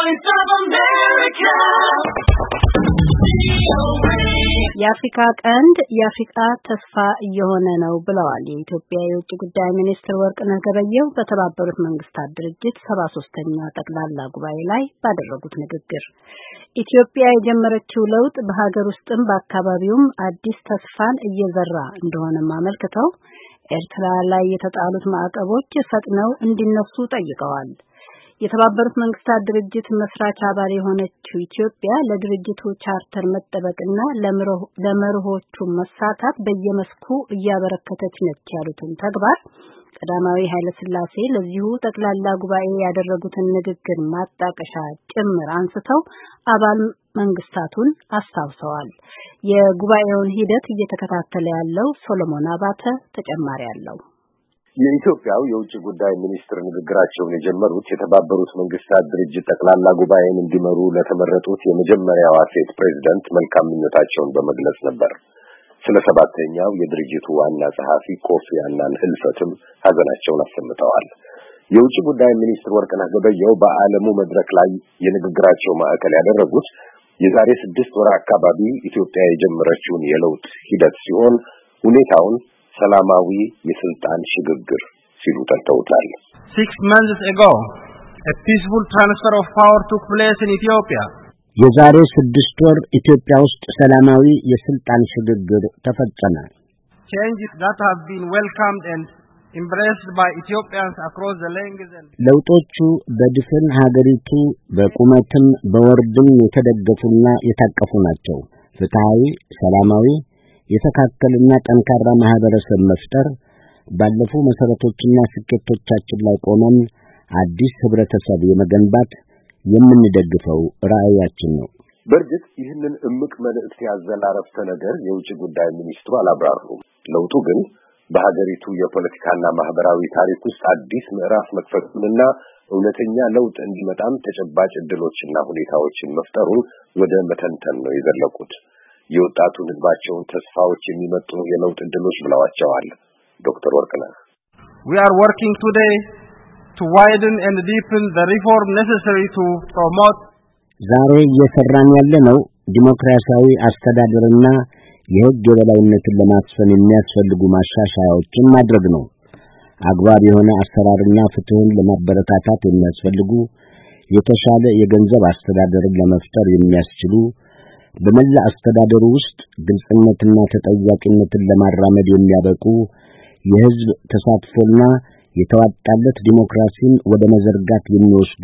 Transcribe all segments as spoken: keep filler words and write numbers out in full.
Voice of America. የአፍሪካ ቀንድ የአፍሪካ ተስፋ እየሆነ ነው ብለዋል የኢትዮጵያ የውጭ ጉዳይ ሚኒስትር ወርቅነህ ገበየሁ በተባበሩት መንግስታት ድርጅት ሰባ ሶስተኛ ጠቅላላ ጉባኤ ላይ ባደረጉት ንግግር። ኢትዮጵያ የጀመረችው ለውጥ በሀገር ውስጥም በአካባቢውም አዲስ ተስፋን እየዘራ እንደሆነ አመልክተው ኤርትራ ላይ የተጣሉት ማዕቀቦች ፈጥነው እንዲነሱ ጠይቀዋል። የተባበሩት መንግስታት ድርጅት መስራች አባል የሆነችው ኢትዮጵያ ለድርጅቱ ቻርተር መጠበቅና ለመርሆቹ መሳተፍ በየመስኩ እያበረከተች ነች ያሉትን ተግባር ቀዳማዊ ኃይለ ሥላሴ ለዚሁ ጠቅላላ ጉባኤ ያደረጉትን ንግግር ማጣቀሻ ጭምር አንስተው አባል መንግስታቱን አስታውሰዋል። የጉባኤውን ሂደት እየተከታተለ ያለው ሶሎሞን አባተ ተጨማሪ አለው። የኢትዮጵያው የውጭ ጉዳይ ሚኒስትር ንግግራቸውን የጀመሩት የተባበሩት መንግስታት ድርጅት ጠቅላላ ጉባኤን እንዲመሩ ለተመረጡት የመጀመሪያዋ ሴት ፕሬዝዳንት መልካም ምኞታቸውን በመግለጽ ነበር። ስለ ሰባተኛው የድርጅቱ ዋና ጸሐፊ ኮፊ አናን ህልፈትም ሀዘናቸውን አሰምተዋል። የውጭ ጉዳይ ሚኒስትር ወርቅነህ ገበየሁ በዓለሙ መድረክ ላይ የንግግራቸው ማዕከል ያደረጉት የዛሬ ስድስት ወር አካባቢ ኢትዮጵያ የጀመረችውን የለውጥ ሂደት ሲሆን ሁኔታውን ሰላማዊ የስልጣን ሽግግር ሲሉ ጠርተውታል። Six months ago, a peaceful transfer of power took place in Ethiopia. የዛሬ ስድስት ወር ኢትዮጵያ ውስጥ ሰላማዊ የስልጣን ሽግግር ተፈጸመ። Changes that have been welcomed and embraced by Ethiopians across the language and ለውጦቹ በድፍን ሀገሪቱ በቁመትም በወርድም የተደገፉና የታቀፉ ናቸው። ፍትሃዊ፣ ሰላማዊ የተካከለና ጠንካራ ማህበረሰብ መፍጠር ባለፉ መሰረቶችና ስኬቶቻችን ላይ ቆመን አዲስ ህብረተሰብ የመገንባት የምንደግፈው ራዕያችን ነው። በእርግጥ ይህንን እምቅ መልእክት ያዘለ አረፍተ ነገር የውጭ ጉዳይ ሚኒስትሩ አላብራሩም። ለውጡ ግን በሀገሪቱ የፖለቲካና ማህበራዊ ታሪክ ውስጥ አዲስ ምዕራፍ መክፈቱንና እውነተኛ ለውጥ እንዲመጣም ተጨባጭ ዕድሎችና ሁኔታዎችን መፍጠሩን ወደ መተንተን ነው የዘለቁት። የወጣቱን ህዝባቸውን ተስፋዎች የሚመጥኑ የለውጥ ዕድሎች ብለዋቸዋል ዶክተር ወርቅነህ። We are working today to widen and deepen the reform necessary to promote ዛሬ እየሰራን ያለነው ዲሞክራሲያዊ አስተዳደርና የህግ የበላይነትን ለማስፈን የሚያስፈልጉ ማሻሻያዎችን ማድረግ ነው። አግባብ የሆነ አሰራርና ፍትህን ለማበረታታት የሚያስፈልጉ የተሻለ የገንዘብ አስተዳደርን ለመፍጠር የሚያስችሉ በመላ አስተዳደሩ ውስጥ ግልጽነትና ተጠያቂነትን ለማራመድ የሚያበቁ የህዝብ ተሳትፎና የተዋጣለት ዲሞክራሲን ወደ መዘርጋት የሚወስዱ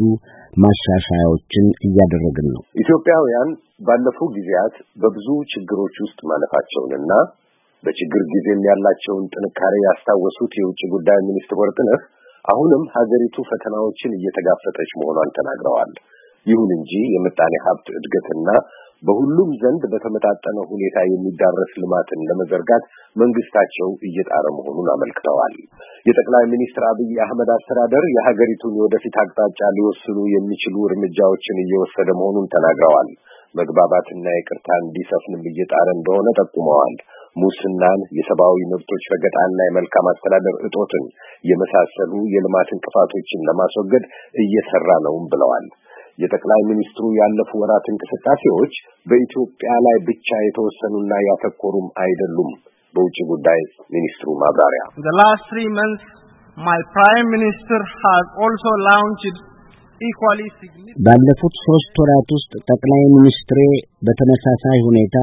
ማሻሻያዎችን እያደረግን ነው። ኢትዮጵያውያን ባለፉ ጊዜያት በብዙ ችግሮች ውስጥ ማለፋቸውንና በችግር ጊዜም ያላቸውን ጥንካሬ ያስታወሱት የውጭ ጉዳይ ሚኒስትር ወርቅነህ አሁንም ሀገሪቱ ፈተናዎችን እየተጋፈጠች መሆኗን ተናግረዋል። ይሁን እንጂ የምጣኔ ሀብት እድገትና በሁሉም ዘንድ በተመጣጠነ ሁኔታ የሚዳረስ ልማትን ለመዘርጋት መንግስታቸው እየጣረ መሆኑን አመልክተዋል። የጠቅላይ ሚኒስትር አብይ አህመድ አስተዳደር የሀገሪቱን የወደፊት አቅጣጫ ሊወስኑ የሚችሉ እርምጃዎችን እየወሰደ መሆኑን ተናግረዋል። መግባባትና ይቅርታ እንዲሰፍንም እየጣረ እንደሆነ ጠቁመዋል። ሙስናን፣ የሰብአዊ መብቶች ረገጣና የመልካም አስተዳደር እጦትን የመሳሰሉ የልማት እንቅፋቶችን ለማስወገድ እየሰራ ነውም ብለዋል። የጠቅላይ ሚኒስትሩ ያለፉ ወራት እንቅስቃሴዎች በኢትዮጵያ ላይ ብቻ የተወሰኑና ያተኮሩም አይደሉም። በውጭ ጉዳይ ሚኒስትሩ ማብራሪያ The last three months my prime minister has also launched equally significant ባለፉት ሶስት ወራት ውስጥ ጠቅላይ ሚኒስትሬ በተመሳሳይ ሁኔታ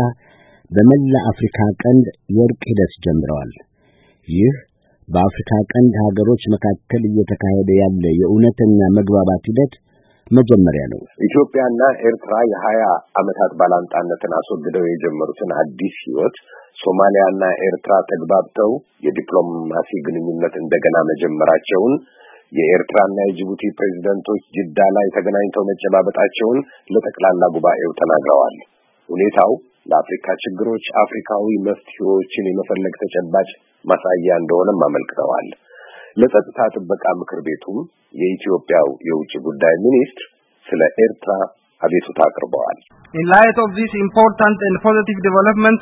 በመላ አፍሪካ ቀንድ የእርቅ ሂደት ጀምረዋል። ይህ በአፍሪካ ቀንድ ሀገሮች መካከል እየተካሄደ ያለ የእውነተኛ መግባባት ሂደት መጀመሪያ ነው። ኢትዮጵያና ኤርትራ የሀያ ዓመታት ባላንጣነትን አስወግደው የጀመሩትን አዲስ ህይወት ሶማሊያና ኤርትራ ተግባብተው የዲፕሎማሲ ግንኙነት እንደገና መጀመራቸውን የኤርትራና የጅቡቲ ፕሬዝዳንቶች ጅዳ ላይ ተገናኝተው መጨባበጣቸውን ለጠቅላላ ጉባኤው ተናግረዋል። ሁኔታው ለአፍሪካ ችግሮች አፍሪካዊ መፍትሄዎችን የመፈለግ ተጨባጭ ማሳያ እንደሆነም አመልክተዋል። ለጸጥታ ጥበቃ ምክር ቤቱ የኢትዮጵያው የውጭ ጉዳይ ሚኒስትር ስለ ኤርትራ አቤቱታ አቅርበዋል። In light of these important and positive developments,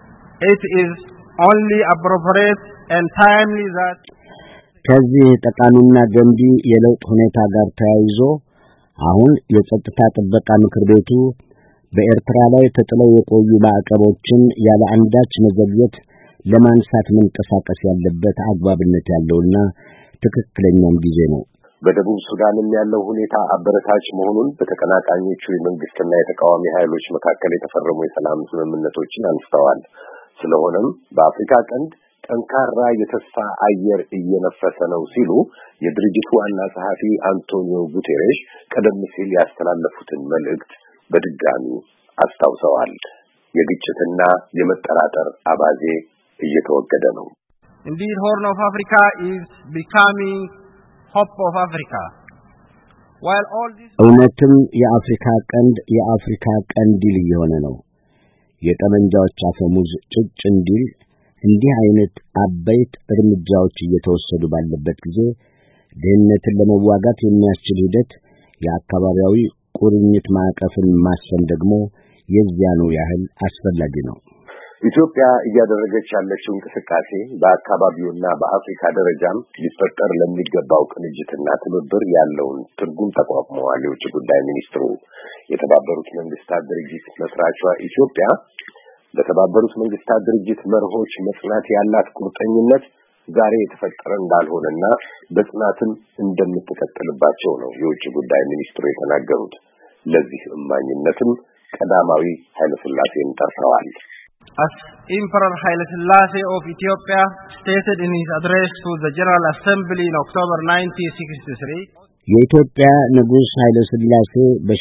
it is only appropriate and timely that ከዚህ ጠቃሚና ገንቢ የለውጥ ሁኔታ ጋር ተያይዞ አሁን የጸጥታ ጥበቃ ምክር ቤቱ በኤርትራ ላይ ተጥለው የቆዩ ማዕቀቦችን ያለ አንዳች መዘግየት ለማንሳት መንቀሳቀስ ያለበት አግባብነት ያለውና ትክክለኛም ጊዜ ነው። በደቡብ ሱዳንም ያለው ሁኔታ አበረታች መሆኑን በተቀናቃኞቹ የመንግስትና የተቃዋሚ ኃይሎች መካከል የተፈረሙ የሰላም ስምምነቶችን አንስተዋል። ስለሆነም በአፍሪካ ቀንድ ጠንካራ የተስፋ አየር እየነፈሰ ነው ሲሉ የድርጅቱ ዋና ጸሐፊ አንቶኒዮ ጉቴሬሽ ቀደም ሲል ያስተላለፉትን መልእክት በድጋሚ አስታውሰዋል። የግጭትና የመጠራጠር አባዜ እየተወገደ ነው። Indeed, Horn of Africa is becoming hope of Africa. While all this እውነትም የአፍሪካ ቀንድ የአፍሪካ ቀንዲል እየሆነ ነው። የጠመንጃዎች አፈሙዝ ጭጭ እንዲል እንዲህ አይነት አበይት እርምጃዎች እየተወሰዱ ባለበት ጊዜ ድህነትን ለመዋጋት የሚያስችል ሂደት የአካባቢያዊ ቁርኝት ማዕቀፍን ማሰን ደግሞ የዚያኑ ያህል አስፈላጊ ነው። ኢትዮጵያ እያደረገች ያለችው እንቅስቃሴ በአካባቢውና በአፍሪካ ደረጃም ሊፈጠር ለሚገባው ቅንጅትና ትብብር ያለውን ትርጉም ተቋቁመዋል። የውጭ ጉዳይ ሚኒስትሩ የተባበሩት መንግስታት ድርጅት መስራቿ ኢትዮጵያ በተባበሩት መንግስታት ድርጅት መርሆች መጽናት ያላት ቁርጠኝነት ዛሬ የተፈጠረ እንዳልሆነና በጽናትም እንደምትቀጥልባቸው ነው የውጭ ጉዳይ ሚኒስትሩ የተናገሩት። ለዚህ እማኝነትም ቀዳማዊ ኃይለ ሥላሴን ጠርተዋል። As Emperor Haile Selassie of Ethiopia stated in his address to the General Assembly in October nineteen sixty-three, የኢትዮጵያ ንጉስ ኃይለ ሥላሴ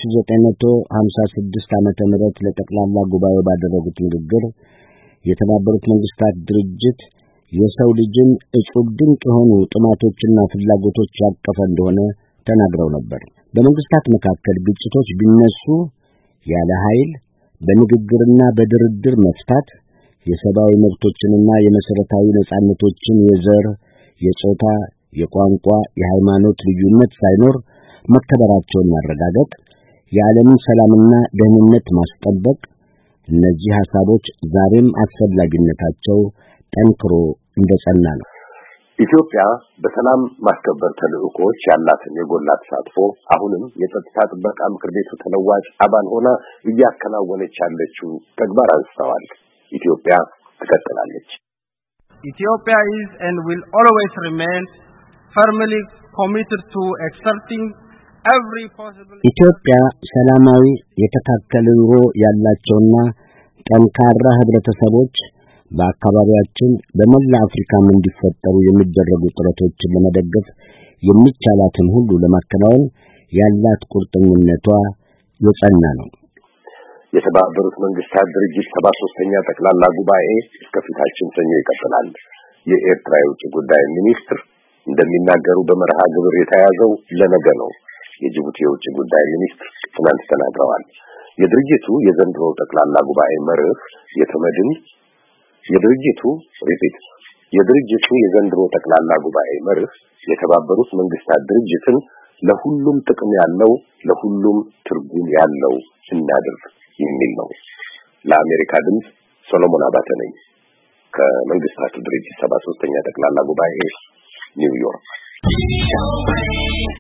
በ1956 ዓመተ ምህረት ለጠቅላላ ጉባኤው ባደረጉት ንግግር የተባበሩት መንግስታት ድርጅት የሰው ልጅን እጹብ ድንቅ የሆኑ ጥማቶችና ፍላጎቶች ያቀፈ እንደሆነ ተናግረው ነበር። በመንግስታት መካከል ግጭቶች ቢነሱ ያለ ኃይል በንግግርና በድርድር መፍታት የሰብአዊ መብቶችንና የመሰረታዊ ነጻነቶችን የዘር፣ የጾታ፣ የቋንቋ፣ የሃይማኖት ልዩነት ሳይኖር መከበራቸውን ማረጋገጥ፣ የዓለምን ሰላምና ደህንነት ማስጠበቅ፣ እነዚህ ሐሳቦች ዛሬም አስፈላጊነታቸው ጠንክሮ እንደጸና ነው። ኢትዮጵያ በሰላም ማስከበር ተልዕኮች ያላትን የጎላ ተሳትፎ አሁንም የጸጥታ ጥበቃ ምክር ቤቱ ተለዋጭ አባል ሆና እያከናወነች ያለችው ተግባር አንስተዋል። ኢትዮጵያ ትቀጥላለች። Ethiopia is and will always remain firmly committed to exerting every possible ኢትዮጵያ ሰላማዊ የተካከለ ኑሮ ያላቸውና ጠንካራ ህብረተሰቦች በአካባቢያችን በመላ አፍሪካም እንዲፈጠሩ የሚደረጉ ጥረቶችን ለመደገፍ የሚቻላትን ሁሉ ለማከናወን ያላት ቁርጠኝነቷ የጸና ነው። የተባበሩት መንግስታት ድርጅት ሰባ ሶስተኛ ጠቅላላ ጉባኤ እስከፊታችን ሰኞ ይቀጥላል። የኤርትራ የውጭ ጉዳይ ሚኒስትር እንደሚናገሩ በመርሃ ግብር የተያዘው ለነገ ነው። የጅቡቲ የውጭ ጉዳይ ሚኒስትር ትናንት ተናግረዋል። የድርጅቱ የዘንድሮ ጠቅላላ ጉባኤ መርህ የተመድን የድርጅቱ ሪፒት የድርጅቱ የዘንድሮ ጠቅላላ ጉባኤ መርህ የተባበሩት መንግስታት ድርጅትን ለሁሉም ጥቅም ያለው ለሁሉም ትርጉም ያለው እናድርግ የሚል ነው። ለአሜሪካ ድምጽ ሶሎሞን አባተ ነኝ ከመንግስታቱ ድርጅት ሰባ ሶስተኛ ጠቅላላ ጉባኤ ኒውዮርክ።